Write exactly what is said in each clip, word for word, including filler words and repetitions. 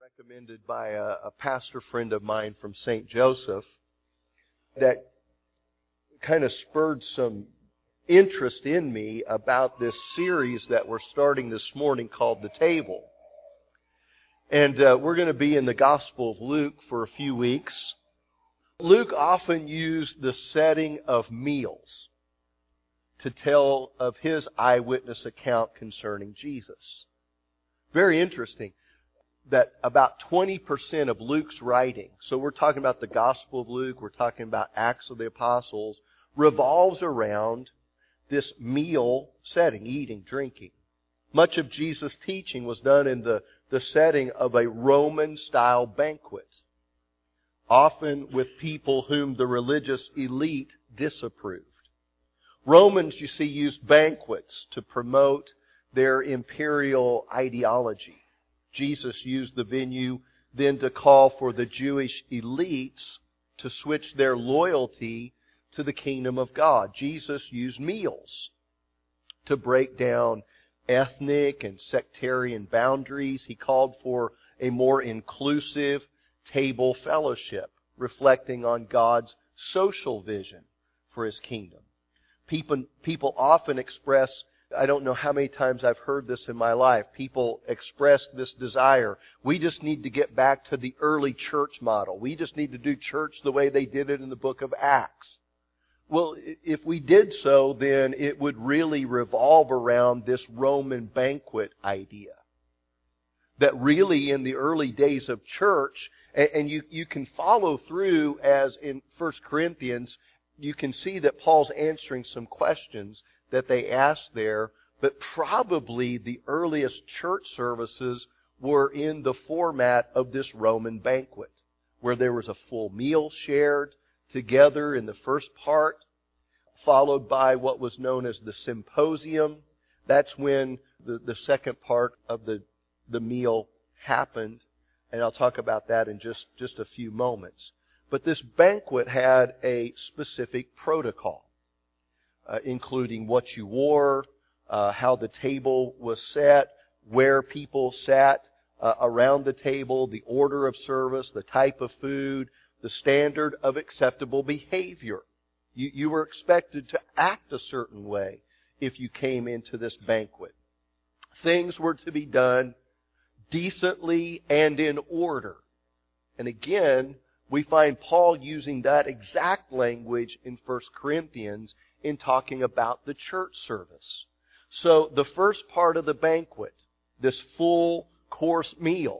recommended by a, a pastor friend of mine from Saint Joseph that kind of spurred some interest in me about this series that we're starting this morning called The Table. And uh, we're going to be in the Gospel of Luke for a few weeks. Luke often used the setting of meals to tell of his eyewitness account concerning Jesus. Very interesting that about twenty percent of Luke's writing, so we're talking about the Gospel of Luke, we're talking about Acts of the Apostles, revolves around this meal setting, eating, drinking. Much of Jesus' teaching was done in the, the setting of a Roman-style banquet, often with people whom the religious elite disapproved. Romans, you see, used banquets to promote their imperial ideology. Jesus used the venue then to call for the Jewish elites to switch their loyalty to the kingdom of God. Jesus used meals to break down ethnic and sectarian boundaries. He called for a more inclusive table fellowship, reflecting on God's social vision for His kingdom. People, people often express, I don't know how many times I've heard this in my life, people express this desire. We just need to get back to the early church model. We just need to do church the way they did it in the book of Acts. Well, if we did so, then it would really revolve around this Roman banquet idea. That really in the early days of church, and you, you can follow through as in First Corinthians, you can see that Paul's answering some questions that they asked there, but probably the earliest church services were in the format of this Roman banquet, where there was a full meal shared together in the first part, followed by what was known as the symposium. That's when the, the second part of the, the meal happened, and I'll talk about that in just, just a few moments. But this banquet had a specific protocol. Uh, including what you wore, uh, how the table was set, where people sat uh, around the table, the order of service, the type of food, the standard of acceptable behavior. You, you were expected to act a certain way if you came into this banquet. Things were to be done decently and in order. And again, we find Paul using that exact language in First Corinthians in talking about the church service. So the first part of the banquet, this full course meal,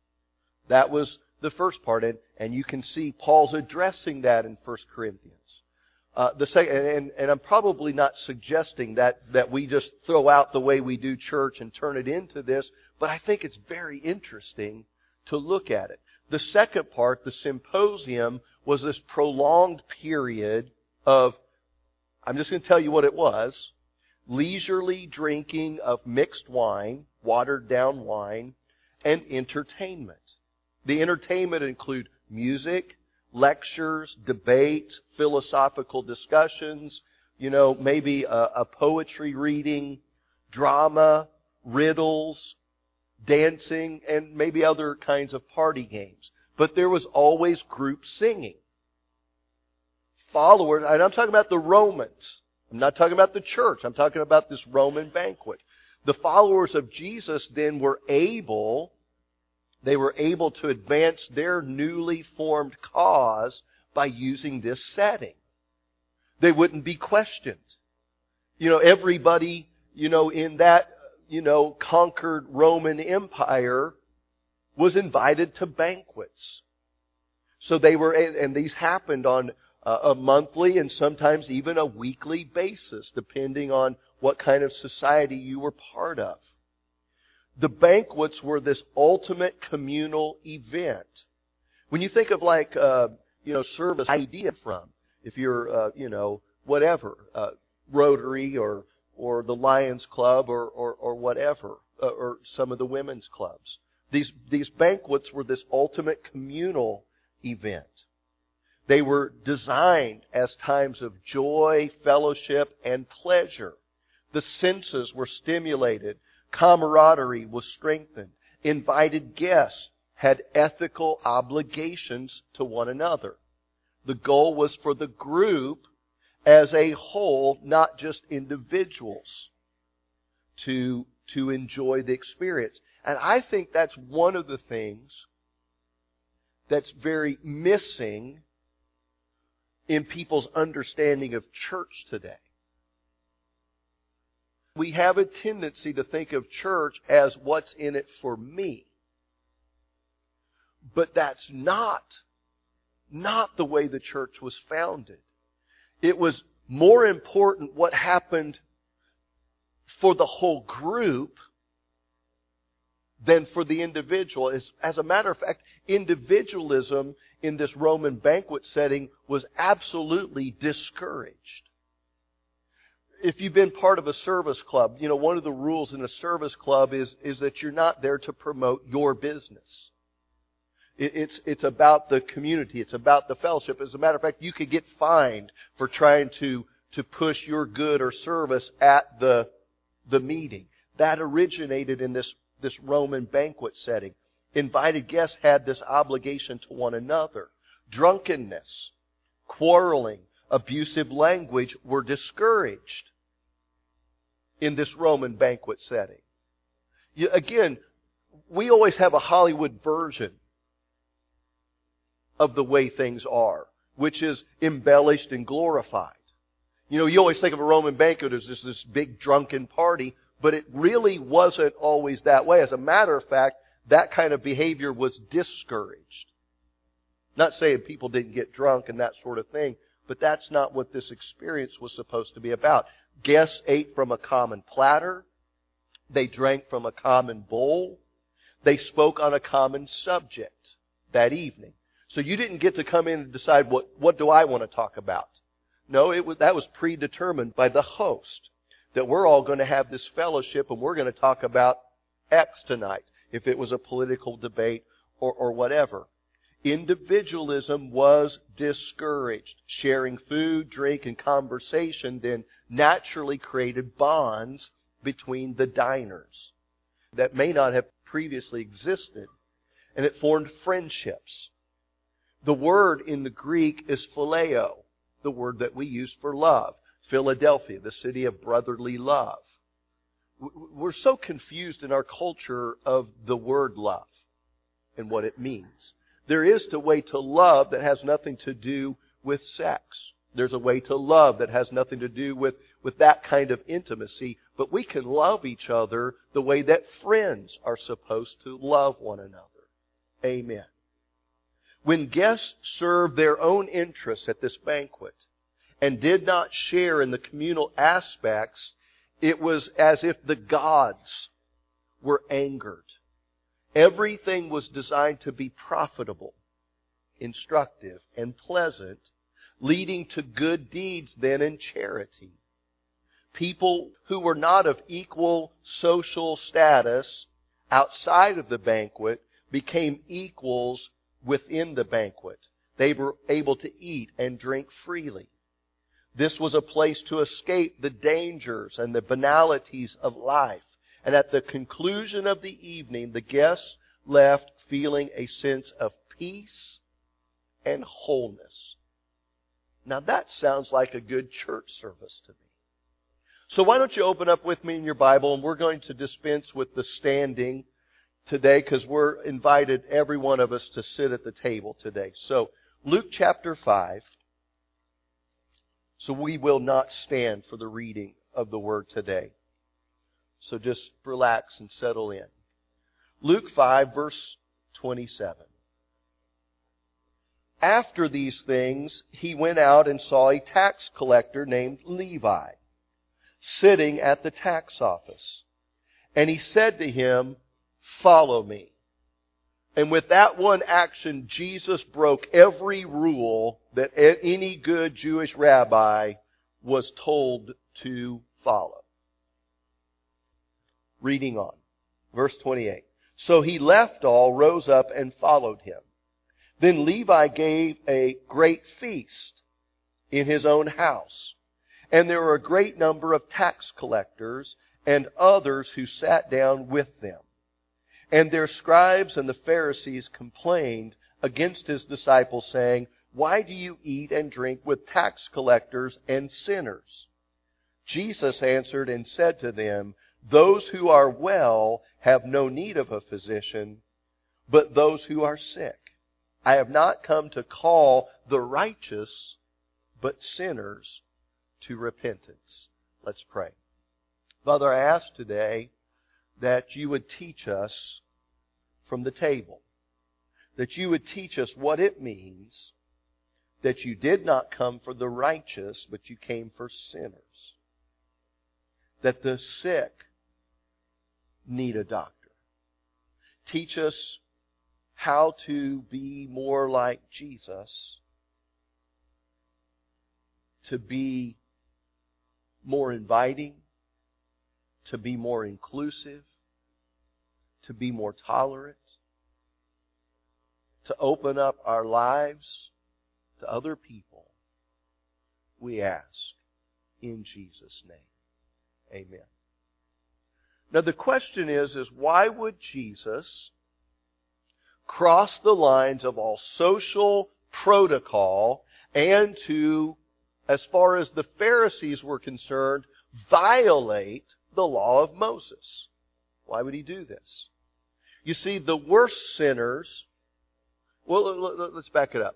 that was the first part, and, and you can see Paul's addressing that in First Corinthians. Uh, the second, and, and I'm probably not suggesting that, that we just throw out the way we do church and turn it into this, but I think it's very interesting to look at it. The second part, the symposium, was this prolonged period of, I'm just going to tell you what it was, leisurely drinking of mixed wine, watered down wine, and entertainment. The entertainment include music, lectures, debates, philosophical discussions, you know, maybe a, a poetry reading, drama, riddles, dancing, and maybe other kinds of party games. But there was always group singing. Followers, and I'm talking about the Romans. I'm not talking about the church. I'm talking about this Roman banquet. The followers of Jesus then were able, they were able to advance their newly formed cause by using this setting. They wouldn't be questioned. You know, everybody, you know, in that, you know, conquered Roman Empire was invited to banquets. So they were, and these happened on a monthly and sometimes even a weekly basis, depending on what kind of society you were part of. The banquets were this ultimate communal event. When you think of like, uh, you know, service idea from, if you're, uh, you know, whatever, uh, Rotary or or the Lions Club or or, or whatever, uh, or some of the women's clubs. These these banquets were this ultimate communal event. They were designed as times of joy, fellowship, and pleasure. The senses were stimulated. Camaraderie was strengthened. Invited guests had ethical obligations to one another. The goal was for the group as a whole, not just individuals, to, to enjoy the experience. And I think that's one of the things that's very missing in people's understanding of church today. We have a tendency to think of church as what's in it for me. But that's not, not the way the church was founded. It was more important what happened for the whole group than for the individual. As, as a matter of fact, individualism in this Roman banquet setting was absolutely discouraged. If you've been part of a service club, you know, one of the rules in a service club is, is that you're not there to promote your business. It, it's, it's about the community. It's about the fellowship. As a matter of fact, you could get fined for trying to, to push your good or service at the, the meeting. That originated in this, this Roman banquet setting. Invited guests had this obligation to one another. Drunkenness, quarreling, abusive language were discouraged in this Roman banquet setting. You, again, we always have a Hollywood version of the way things are, which is embellished and glorified. You know, you always think of a Roman banquet as this, this big drunken party, but it really wasn't always that way. As a matter of fact, that kind of behavior was discouraged. Not saying people didn't get drunk and that sort of thing, but that's not what this experience was supposed to be about. Guests ate from a common platter. They drank from a common bowl. They spoke on a common subject that evening. So you didn't get to come in and decide, what, what do I want to talk about? No, it was, that was predetermined by the host. That we're all going to have this fellowship and we're going to talk about X tonight. If it was a political debate or, or whatever. Individualism was discouraged. Sharing food, drink, and conversation then naturally created bonds between the diners that may not have previously existed. And it formed friendships. The word in the Greek is phileo, the word that we use for love. Philadelphia, the city of brotherly love. We're so confused in our culture of the word love and what it means. There is a way to love that has nothing to do with sex. There's a way to love that has nothing to do with, with that kind of intimacy. But we can love each other the way that friends are supposed to love one another. Amen. When guests served their own interests at this banquet and did not share in the communal aspects, it was as if the gods were angered. Everything was designed to be profitable, instructive, and pleasant, leading to good deeds then in charity. People who were not of equal social status outside of the banquet became equals within the banquet. They were able to eat and drink freely. This was a place to escape the dangers and the banalities of life. And at the conclusion of the evening, the guests left feeling a sense of peace and wholeness. Now that sounds like a good church service to me. So why don't you open up with me in your Bible, and we're going to dispense with the standing today because we're invited, every one of us, to sit at the table today. So Luke chapter five. So we will not stand for the reading of the Word today. So just relax and settle in. Luke five, verse twenty-seven. After these things, he went out and saw a tax collector named Levi sitting at the tax office. And he said to him, "Follow me." And with that one action, Jesus broke every rule that any good Jewish rabbi was told to follow. Reading on. Verse twenty-eight. So he left all, rose up, and followed him. Then Levi gave a great feast in his own house. And there were a great number of tax collectors and others who sat down with them. And their scribes and the Pharisees complained against His disciples, saying, "Why do you eat and drink with tax collectors and sinners?" Jesus answered and said to them, "Those who are well have no need of a physician, but those who are sick. I have not come to call the righteous, but sinners to repentance." Let's pray. Father, I ask today that You would teach us from the table. That You would teach us what it means that You did not come for the righteous, but You came for sinners. That the sick need a doctor. Teach us how to be more like Jesus. To be more inviting. To be more inclusive. To be more tolerant. To open up our lives to other people. We ask in Jesus' name. Amen. Now the question is, is why would Jesus cross the lines of all social protocol and to, as far as the Pharisees were concerned, violate the law of Moses? Why would He do this? You see, the worst sinners... Well, let's back it up.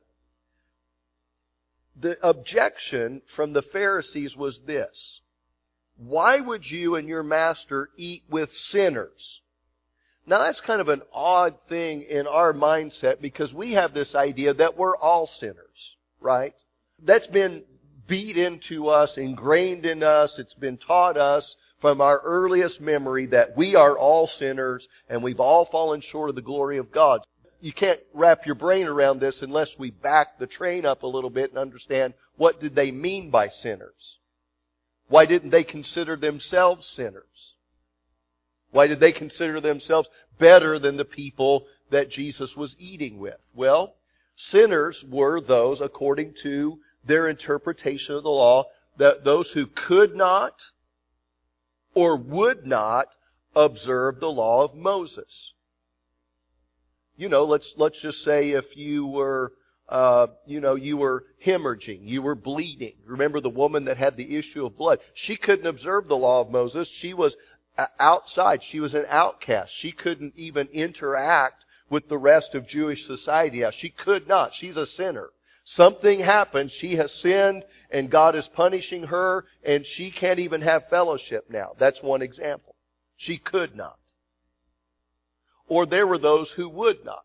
The objection from the Pharisees was this: why would you and your master eat with sinners? Now that's kind of an odd thing in our mindset because we have this idea that we're all sinners, right? That's been beat into us, ingrained in us. It's been taught us from our earliest memory that we are all sinners and we've all fallen short of the glory of God. You can't wrap your brain around this unless we back the train up a little bit and understand what did they mean by sinners. Why didn't they consider themselves sinners? Why did they consider themselves better than the people that Jesus was eating with? Well, sinners were those, according to their interpretation of the law, that those who could not or would not observe the law of Moses. You know, let's let's just say if you were, uh, you know, you were hemorrhaging, you were bleeding. Remember the woman that had the issue of blood? She couldn't observe the law of Moses. She was outside. She was an outcast. She couldn't even interact with the rest of Jewish society. Now, she could not. She's a sinner. Something happened. She has sinned and God is punishing her and she can't even have fellowship now. That's one example. She could not. Or there were those who would not.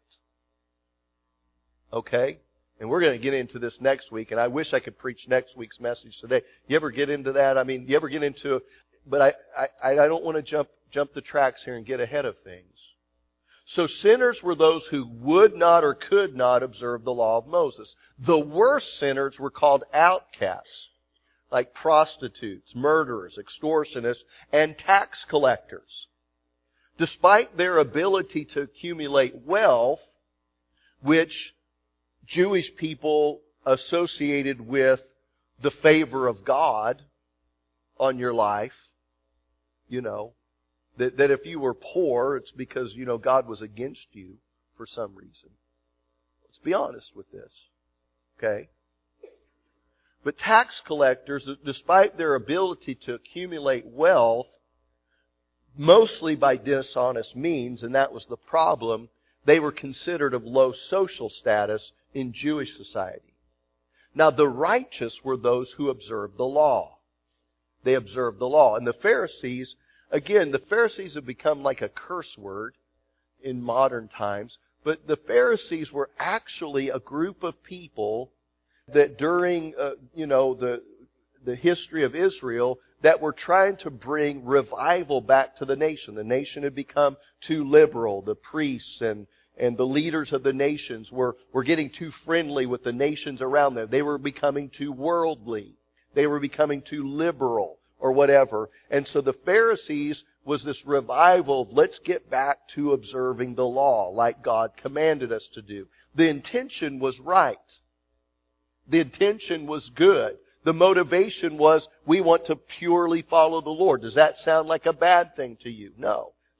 Okay? And we're going to get into this next week, and I wish I could preach next week's message today. You ever get into that? I mean, you ever get into... But I, I, I don't want to jump, jump the tracks here and get ahead of things. So sinners were those who would not or could not observe the law of Moses. The worst sinners were called outcasts, like prostitutes, murderers, extortionists, and tax collectors. Despite their ability to accumulate wealth, which Jewish people associated with the favor of God on your life, you know, that, that if you were poor, it's because, you know, God was against you for some reason. Let's be honest with this. Okay? But tax collectors, despite their ability to accumulate wealth, mostly by dishonest means, and that was the problem, they were considered of low social status in Jewish society. Now, the righteous were those who observed the law. They observed the law. And the Pharisees, again, the Pharisees have become like a curse word in modern times, but the Pharisees were actually a group of people that during, uh, you know, the the history of Israel, that were trying to bring revival back to the nation. The nation had become too liberal. The priests and, and the leaders of the nations were, were getting too friendly with the nations around them. They were becoming too worldly. They were becoming too liberal or whatever. And so the Pharisees was this revival of let's get back to observing the law like God commanded us to do. The intention was right. The intention was good. The motivation was we want to purely follow the Lord. Does that sound like a bad thing to you? No.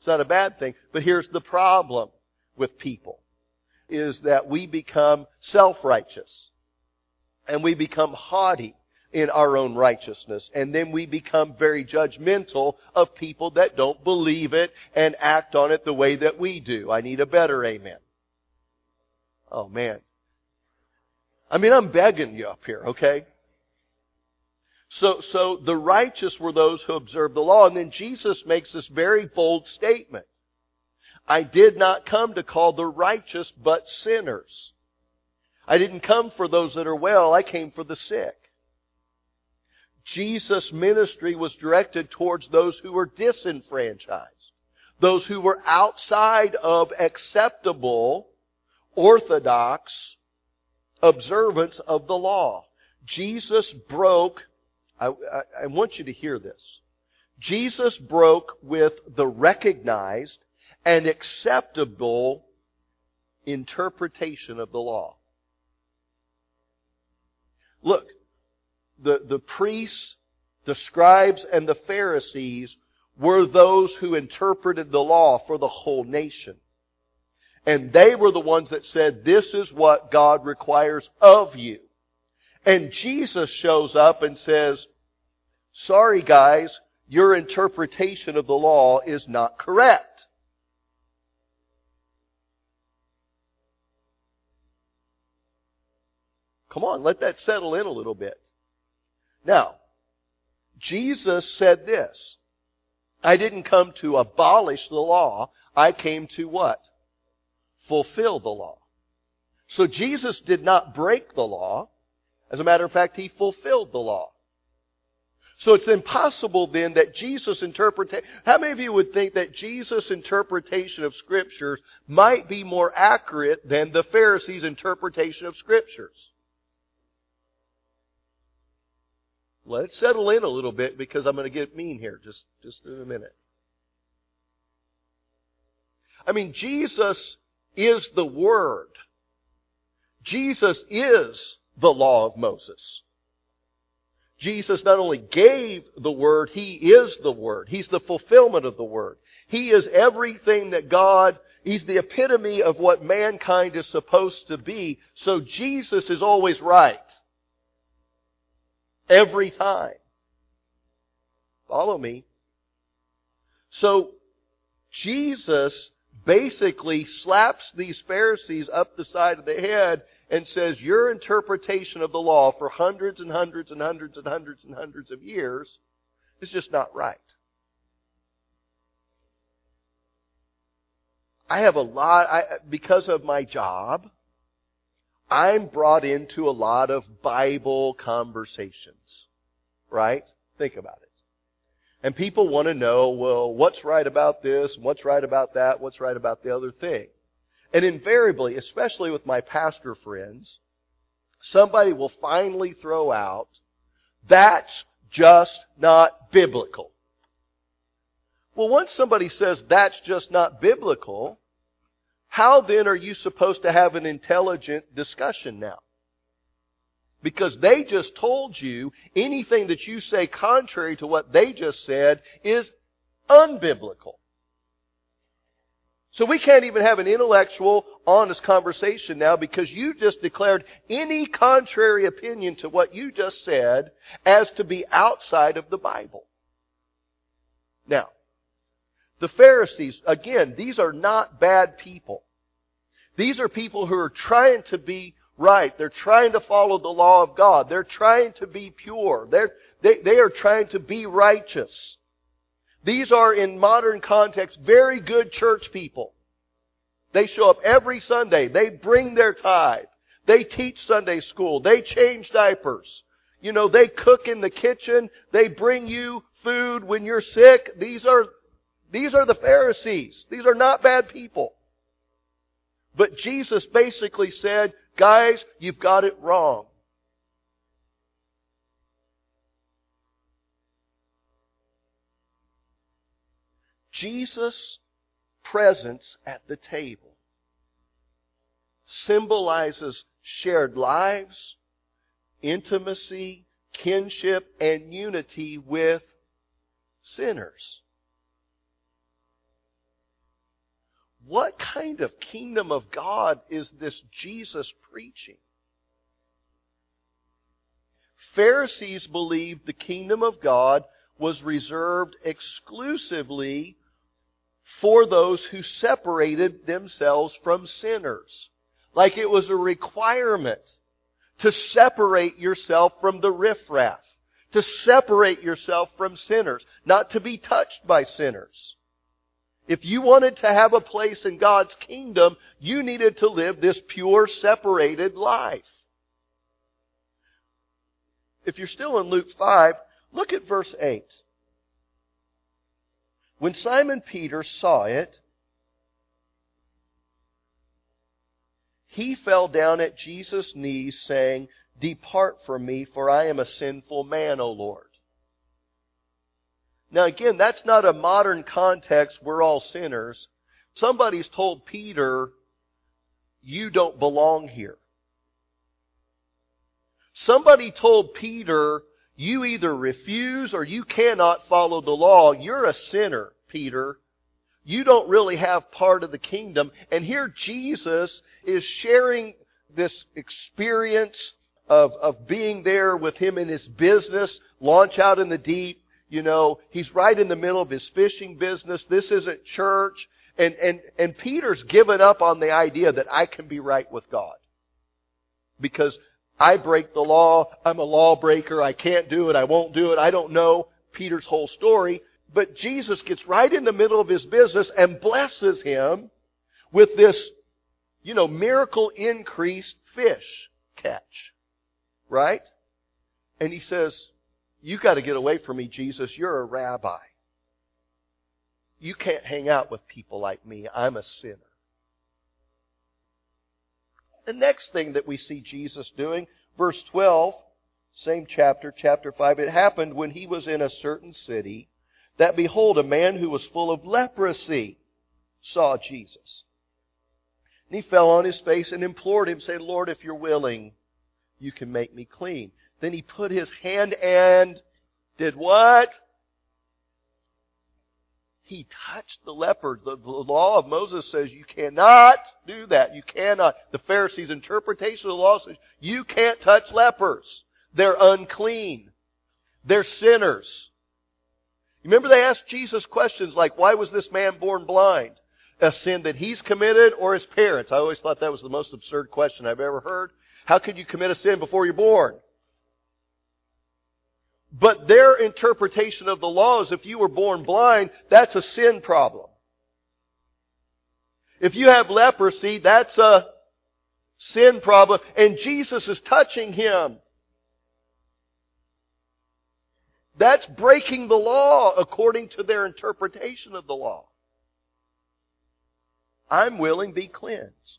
It's not a bad thing. But here's the problem with people, is that we become self-righteous. And we become haughty in our own righteousness. And then we become very judgmental of people that don't believe it and act on it the way that we do. I need a better amen. Oh man. I mean, I'm begging you up here, okay? So, so the righteous were those who observed the law. And then Jesus makes this very bold statement. I did not come to call the righteous, but sinners. I didn't come for those that are well. I came for the sick. Jesus' ministry was directed towards those who were disenfranchised. Those who were outside of acceptable, orthodox observance of the law. Jesus broke, I, I, I want you to hear this. Jesus broke with the recognized and acceptable interpretation of the law. Look, the, the priests, the scribes, and the Pharisees were those who interpreted the law for the whole nation. And they were the ones that said, this is what God requires of you. And Jesus shows up and says, sorry guys, your interpretation of the law is not correct. Come on, let that settle in a little bit. Now, Jesus said this, I didn't come to abolish the law, I came to what? Fulfill the law. So Jesus did not break the law. As a matter of fact, He fulfilled the law. So it's impossible then that Jesus' interpretation... How many of you would think that Jesus' interpretation of Scriptures might be more accurate than the Pharisees' interpretation of Scriptures? Let it settle in a little bit because I'm going to get mean here just, just in a minute. I mean, Jesus is the Word. Jesus is the law of Moses. Jesus not only gave the Word, He is the Word. He's the fulfillment of the Word. He is everything that God, He's the epitome of what mankind is supposed to be. So Jesus is always right. Every time. Follow me. So Jesus basically slaps these Pharisees up the side of the head and says, your interpretation of the law for hundreds and hundreds and hundreds and hundreds and hundreds of years is just not right. I have a lot, I, because of my job, I'm brought into a lot of Bible conversations, right? Think about it. And people want to know, well, what's right about this? What's right about that? What's right about the other thing? And invariably, especially with my pastor friends, somebody will finally throw out, that's just not biblical. Well, once somebody says that's just not biblical, how then are you supposed to have an intelligent discussion now? Because they just told you anything that you say contrary to what they just said is unbiblical. So we can't even have an intellectual, honest conversation now because you just declared any contrary opinion to what you just said as to be outside of the Bible. Now, the Pharisees, again, these are not bad people. These are people who are trying to be right. They're trying to follow the law of God. They're trying to be pure. They're, they, they are trying to be righteous. These are, in modern context, very good church people. They show up every Sunday. They bring their tithe. They teach Sunday school. They change diapers. You know, they cook in the kitchen. They bring you food when you're sick. These are, these are the Pharisees. These are not bad people. But Jesus basically said, guys, you've got it wrong. Jesus' presence at the table symbolizes shared lives, intimacy, kinship, and unity with sinners. what kind of kingdom of God is this Jesus preaching? Pharisees believed the kingdom of God was reserved exclusively for those who separated themselves from sinners. Like it was a requirement to separate yourself from the riffraff, to separate yourself from sinners, not to be touched by sinners. If you wanted to have a place in God's kingdom, you needed to live this pure, separated life. If you're still in Luke five, look at verse eight. When Simon Peter saw it, he fell down at Jesus' knees, saying, "Depart from me, for I am a sinful man, O Lord." Now again, that's not a modern context, we're all sinners. Somebody's told Peter, you don't belong here. Somebody told Peter, you either refuse or you cannot follow the law. You're a sinner, Peter. You don't really have part of the kingdom. And here Jesus is sharing this experience of, of being there with him in his business, launch out in the deep. You know, he's right in the middle of his fishing business. This isn't church. And, and, and Peter's given up on the idea that I can be right with God. Because I break the law. I'm a lawbreaker. I can't do it. I won't do it. I don't know Peter's whole story. But Jesus gets right in the middle of his business and blesses him with this, you know, miracle increased fish catch. Right? And he says, you got to get away from me, Jesus. You're a rabbi. You can't hang out with people like me. I'm a sinner. The next thing that we see Jesus doing, verse twelve, same chapter, chapter five, it happened when he was in a certain city that behold, a man who was full of leprosy saw Jesus. And he fell on his face and implored him, saying, Lord, if you're willing, you can make me clean. Then he put his hand and did what? He touched the leper. The, the law of Moses says you cannot do that. You cannot. The Pharisees' interpretation of the law says you can't touch lepers. They're unclean. They're sinners. Remember they asked Jesus questions like, why was this man born blind? A sin that he's committed or his parents? I always thought that was the most absurd question I've ever heard. How could you commit a sin before you're born? But their interpretation of the law is if you were born blind, that's a sin problem. If you have leprosy, that's a sin problem. And Jesus is touching him. That's breaking the law according to their interpretation of the law. I'm willing, be cleansed.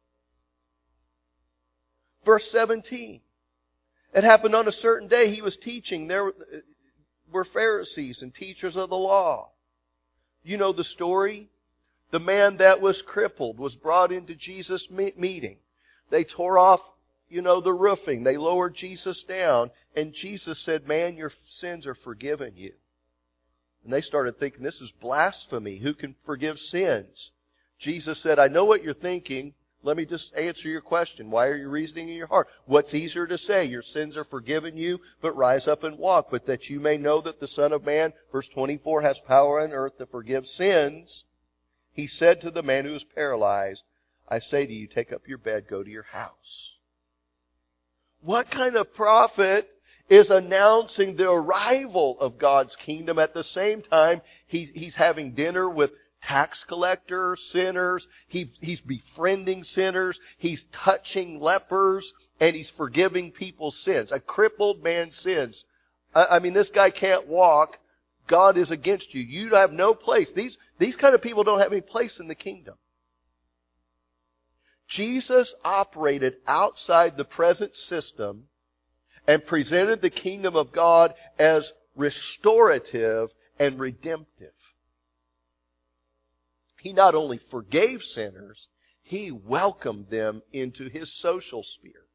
Verse seventeen. It happened on a certain day he was teaching. There were Pharisees and teachers of the law. You know the story? The man that was crippled was brought into Jesus' meeting. They tore off, you know, the roofing. They lowered Jesus down. And Jesus said, man, your sins are forgiven you. And they started thinking, this is blasphemy. Who can forgive sins? Jesus said, I know what you're thinking. Let me just answer your question. Why are you reasoning in your heart? What's easier to say? Your sins are forgiven you, but rise up and walk. But that you may know that the Son of Man, verse twenty-four, has power on earth to forgive sins. He said to the man who was paralyzed, I say to you, take up your bed, go to your house. What kind of prophet is announcing the arrival of God's kingdom at the same time he, he's having dinner with tax collectors, sinners, he, he's befriending sinners, he's touching lepers, and he's forgiving people's sins. A crippled man's sins. I, I mean, this guy can't walk. God is against you. You have no place. These, these kind of people don't have any place in the kingdom. Jesus operated outside the present system and presented the kingdom of God as restorative and redemptive. He not only forgave sinners, He welcomed them into His social sphere.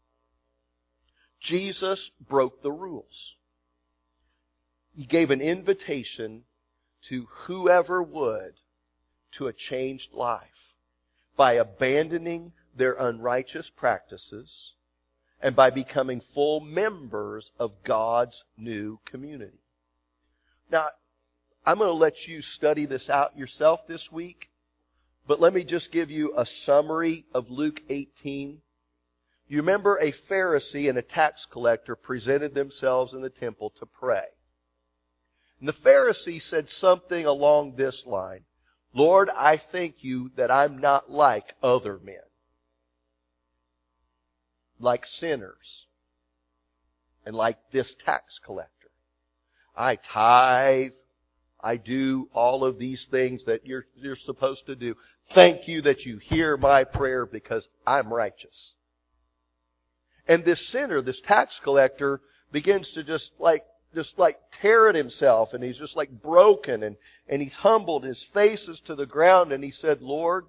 Jesus broke the rules. He gave an invitation to whoever would to a changed life by abandoning their unrighteous practices and by becoming full members of God's new community. Now, I'm going to let you study this out yourself this week, but let me just give you a summary of Luke eighteen. You remember a Pharisee and a tax collector presented themselves in the temple to pray. And the Pharisee said something along this line, Lord, I thank you that I'm not like other men, like sinners, and like this tax collector. I tithe, I do all of these things that you're, you're supposed to do. Thank you that you hear my prayer because I'm righteous. And this sinner, this tax collector, begins to just like just like tear at himself, and he's just like broken, and, and he's humbled, his face is to the ground, and he said, Lord,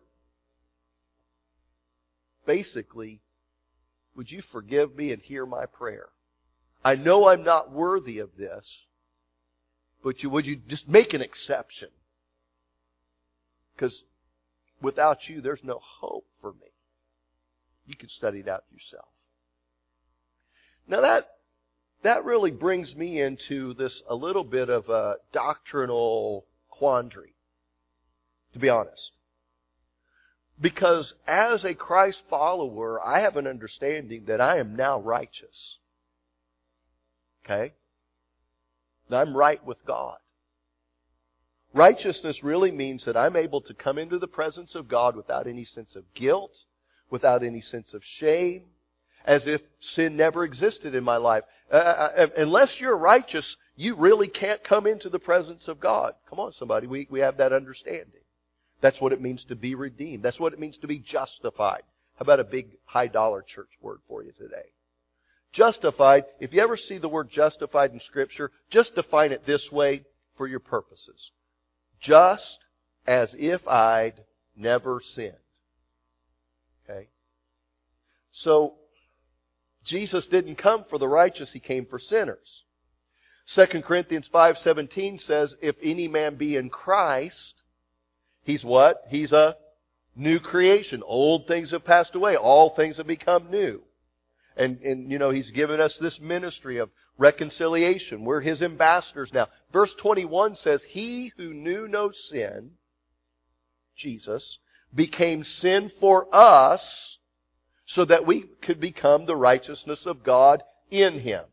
basically, would you forgive me and hear my prayer? I know I'm not worthy of this, but you, would you just make an exception? Because without you, there's no hope for me. You can study it out yourself. Now that That really brings me into this a little bit of a doctrinal quandary, to be honest. Because as a Christ follower, I have an understanding that I am now righteous. Okay? I'm right with God. Righteousness really means that I'm able to come into the presence of God without any sense of guilt, without any sense of shame, as if sin never existed in my life. Uh, unless you're righteous, you really can't come into the presence of God. Come on, somebody. We, we have that understanding. That's what it means to be redeemed. That's what it means to be justified. How about a big high dollar church word for you today? Justified, if you ever see the word justified in Scripture, just define it this way for your purposes. Just as if I'd never sinned. Okay? So, Jesus didn't come for the righteous, He came for sinners. Second Corinthians five seventeen says, if any man be in Christ, he's what? He's a new creation. Old things have passed away. All things have become new. And, and you know, He's given us this ministry of reconciliation. We're His ambassadors now. Verse twenty-one says, He who knew no sin, Jesus, became sin for us, so that we could become the righteousness of God in Him.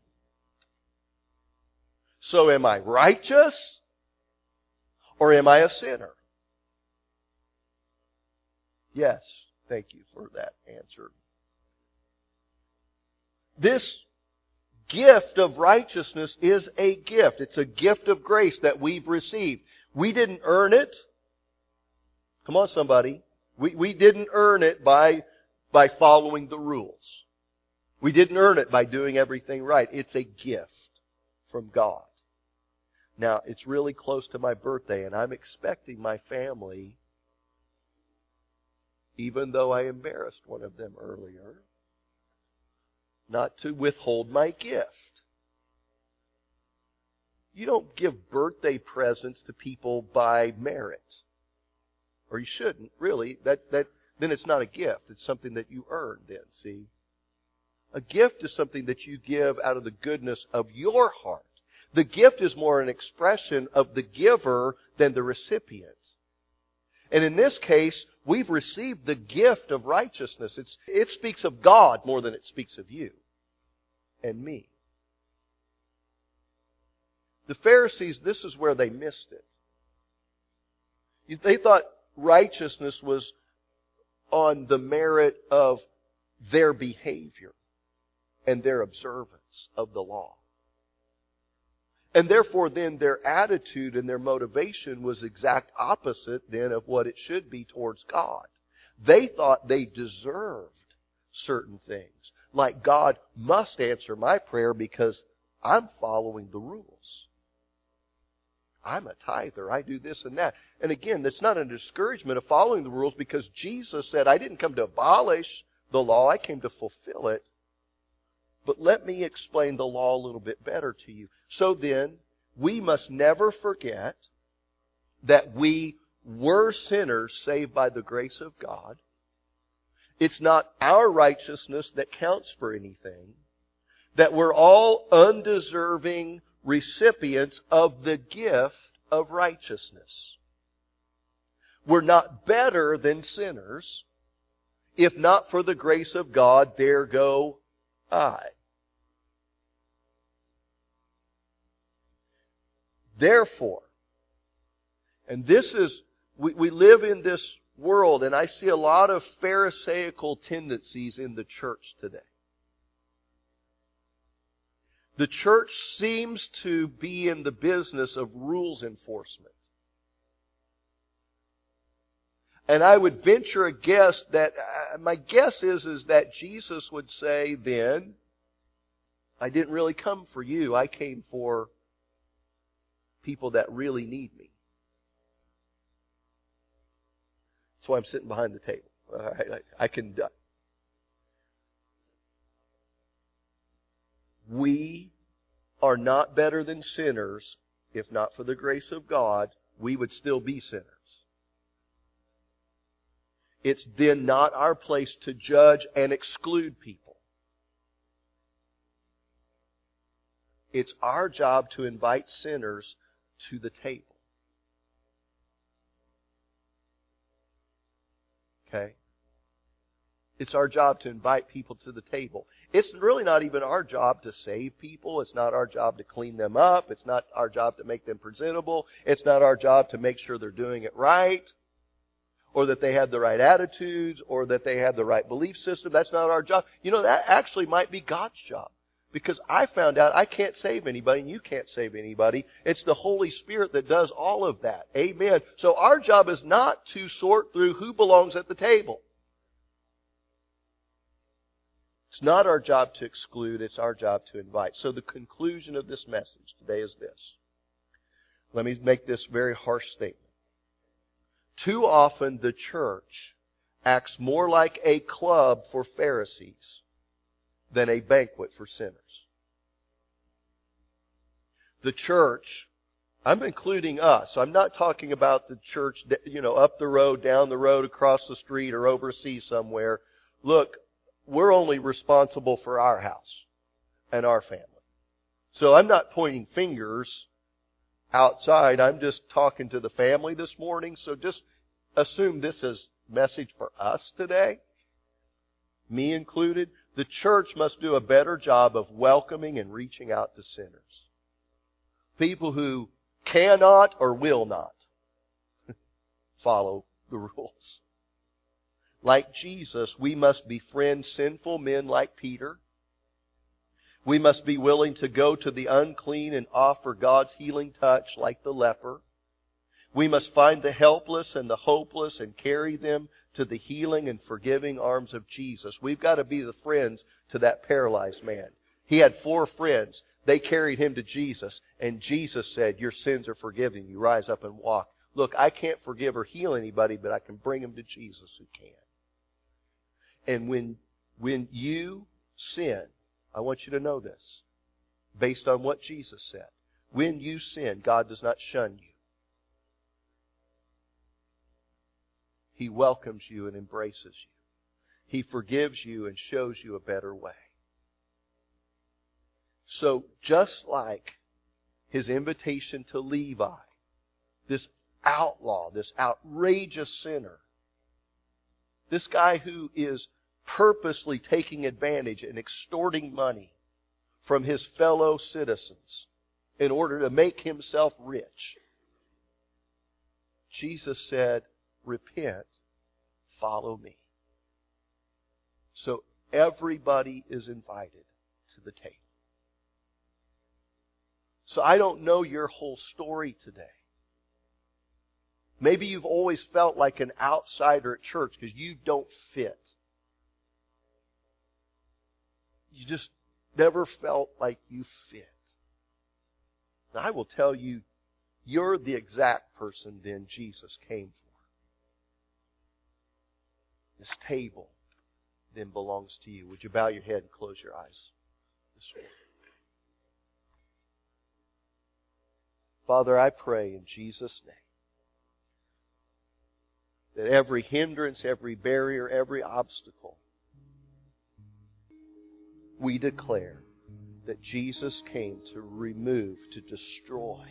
So am I righteous? Or am I a sinner? Yes. Thank you for that answer. This gift of righteousness is a gift. It's a gift of grace that we've received. We didn't earn it. Come on, somebody. We, we didn't earn it by by following the rules. We didn't earn it by doing everything right. It's a gift from God. Now, it's really close to my birthday, and I'm expecting my family, even though I embarrassed one of them earlier, not to withhold my gift. You don't give birthday presents to people by merit. Or you shouldn't, really. That that Then it's not a gift. It's something that you earn then, see? A gift is something that you give out of the goodness of your heart. The gift is more an expression of the giver than the recipient. And in this case, we've received the gift of righteousness. It's, it speaks of God more than it speaks of you and me. The Pharisees, this is where they missed it. They thought righteousness was on the merit of their behavior and their observance of the law. And therefore then their attitude and their motivation was exact opposite then of what it should be towards God. They thought they deserved certain things. Like God must answer my prayer because I'm following the rules. I'm a tither. I do this and that. And again, that's not a discouragement of following the rules because Jesus said, I didn't come to abolish the law. I came to fulfill it. But let me explain the law a little bit better to you. So then, we must never forget that we we're sinners saved by the grace of God. It's not our righteousness that counts for anything. That we're all undeserving recipients of the gift of righteousness. We're not better than sinners. If not for the grace of God, there go I. Therefore, and this is, we, we live in this world, and I see a lot of Pharisaical tendencies in the church today. The church seems to be in the business of rules enforcement. And I would venture a guess that, uh, my guess is, is that Jesus would say then, I didn't really come for you. I came for people that really need me. That's why I'm sitting behind the table. All right, I, I can... Uh, we are not better than sinners. If not for the grace of God, we would still be sinners. It's then not our place to judge and exclude people. It's our job to invite sinners to the table. Okay? It's our job to invite people to the table. It's really not even our job to save people. It's not our job to clean them up. It's not our job to make them presentable. It's not our job to make sure they're doing it right, or that they have the right attitudes, or that they have the right belief system. That's not our job. You know, that actually might be God's job. Because I found out I can't save anybody and you can't save anybody. It's the Holy Spirit that does all of that. Amen. So our job is not to sort through who belongs at the table. It's not our job to exclude. It's our job to invite. So the conclusion of this message today is this. Let me make this very harsh statement. Too often the church acts more like a club for Pharisees than a banquet for sinners. The church, I'm including us. I'm not talking about the church, you know, up the road, down the road, across the street, or overseas somewhere. Look, we're only responsible for our house and our family. So I'm not pointing fingers outside. I'm just talking to the family this morning. So just assume this is message for us today, me included. The church must do a better job of welcoming and reaching out to sinners. People who cannot or will not follow the rules. Like Jesus, we must befriend sinful men like Peter. We must be willing to go to the unclean and offer God's healing touch like the leper. We must find the helpless and the hopeless and carry them to the healing and forgiving arms of Jesus. We've got to be the friends to that paralyzed man. He had four friends. They carried him to Jesus, and Jesus said, your sins are forgiven. You rise up and walk. Look, I can't forgive or heal anybody, but I can bring them to Jesus who can. And when, when you sin, I want you to know this, based on what Jesus said. When you sin, God does not shun you. He welcomes you and embraces you. He forgives you and shows you a better way. So just like His invitation to Levi, this outlaw, this outrageous sinner, this guy who is purposely taking advantage and extorting money from his fellow citizens in order to make himself rich, Jesus said, repent, follow me. So everybody is invited to the table. So I don't know your whole story today. Maybe you've always felt like an outsider at church because you don't fit. You just never felt like you fit. And I will tell you, you're the exact person then Jesus came for. This table then belongs to you. Would you bow your head and close your eyes this morning? Father, I pray in Jesus' name that every hindrance, every barrier, every obstacle, we declare that Jesus came to remove, to destroy,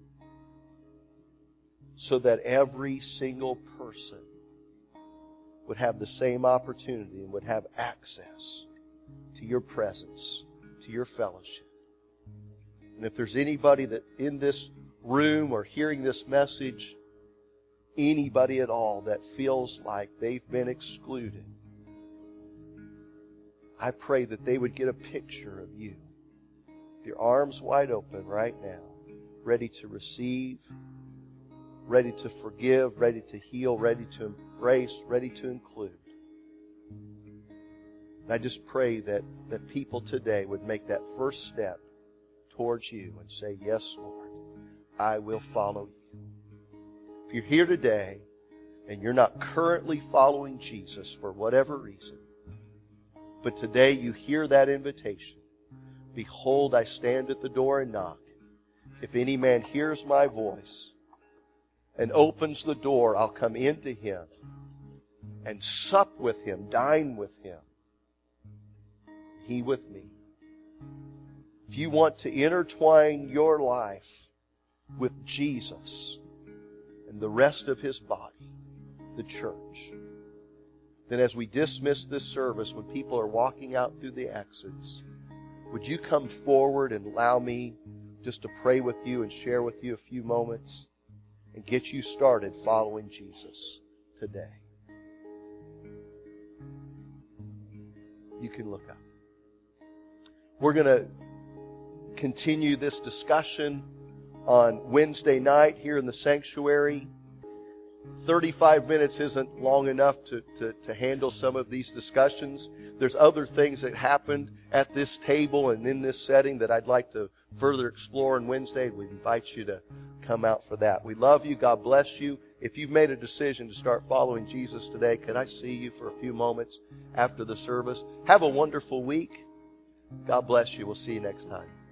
so that every single person would have the same opportunity and would have access to your presence, to your fellowship. And if there's anybody that in this room or hearing this message, anybody at all that feels like they've been excluded, I pray that they would get a picture of you, your arms wide open right now, ready to receive, ready to forgive, ready to heal, ready to embrace, ready to include. And I just pray that, that people today would make that first step towards you and say, yes, Lord, I will follow you. If you're here today and you're not currently following Jesus for whatever reason, but today you hear that invitation, behold, I stand at the door and knock. If any man hears my voice and opens the door, I'll come into him and sup with him, dine with him, he with me. If you want to intertwine your life with Jesus and the rest of His body, the church, then as we dismiss this service, when people are walking out through the exits, would you come forward and allow me just to pray with you and share with you a few moments and get you started following Jesus today? You can look up. We're going to continue this discussion on Wednesday night here in the sanctuary. thirty-five minutes isn't long enough to, to, to handle some of these discussions. There's other things that happened at this table and in this setting that I'd like to further explore on Wednesday. We invite you to come out for that. We love you. God bless you. If you've made a decision to start following Jesus today, can I see you for a few moments after the service? Have a wonderful week. God bless you. We'll see you next time.